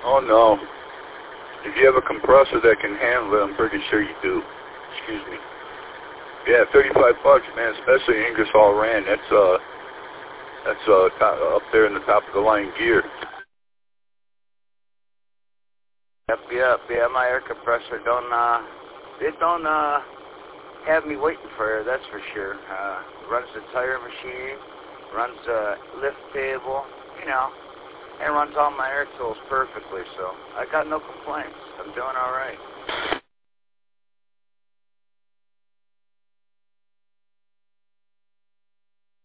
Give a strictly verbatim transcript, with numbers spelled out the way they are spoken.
Oh, no. If you have a compressor that can handle it, I'm pretty sure you do. Excuse me. Yeah, thirty-five bucks, man, especially Ingersoll Rand. That's, uh, that's uh, top, up there in the top of the line gear. Yep, yep, yeah, my air compressor don't, uh, it don't, uh, have me waiting for air, that's for sure. Uh, runs the tire machine, runs the lift table, you know, and runs all my air tools perfectly, so I got no complaints. I'm doing all right.